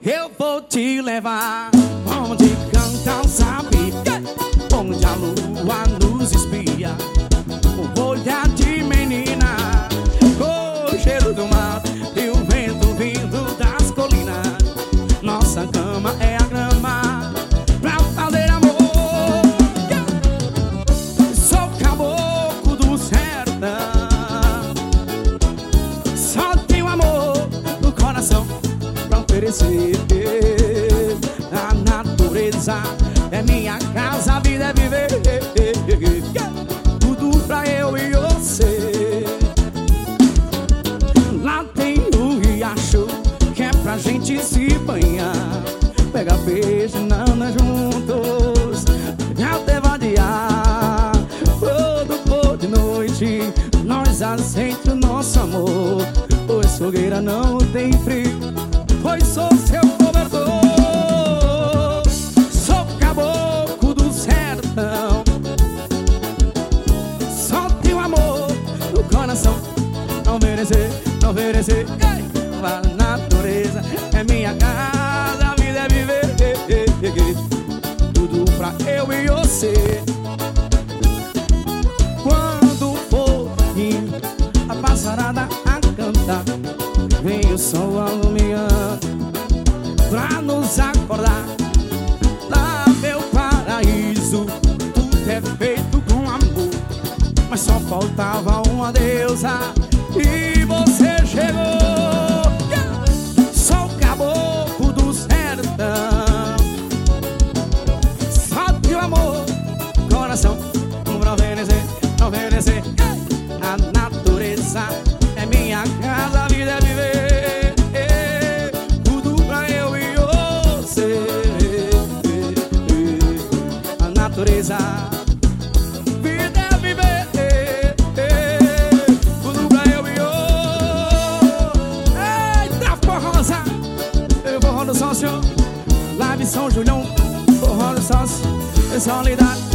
Eu vou te levar onde canta o sabi, onde a lua nos espia, o olhar de menina, o cheiro do mar e o vento vindo das colinas. Nossa cama é a grama pra fazer amor. Sou caboclo do sertão, só tenho amor no coração pra oferecer. A natureza é minha casa, a vida é viver. Tudo pra eu e você. Lá tem o riacho que é pra gente se banhar, pega peixe, nana juntos até vadiar. Todo pôr de noite nós aceita o nosso amor, pois fogueira não tem frio, pois sou seu cobertor. Sou caboclo do sertão, só tenho amor no coração, não merecer, não oferecer. A natureza é minha casa, a vida é viver. Tudo pra eu e você. Quando for a passarada a cantar, vem o sol alumiando pra nos acordar. Lá meu paraíso, tudo é feito com amor, mas só faltava uma deusa e você chegou. Sou caboclo do sertão, só tenho amor, coração pra oferecer, não oferecer. A natureza é minha casa, a vida é viver. Tudo pra eu e você. A natureza, vida é viver. Tudo pra eu e você. Eita forrosa, eu forró do sócio, Live São Julião, forró do sócio, sensualidade.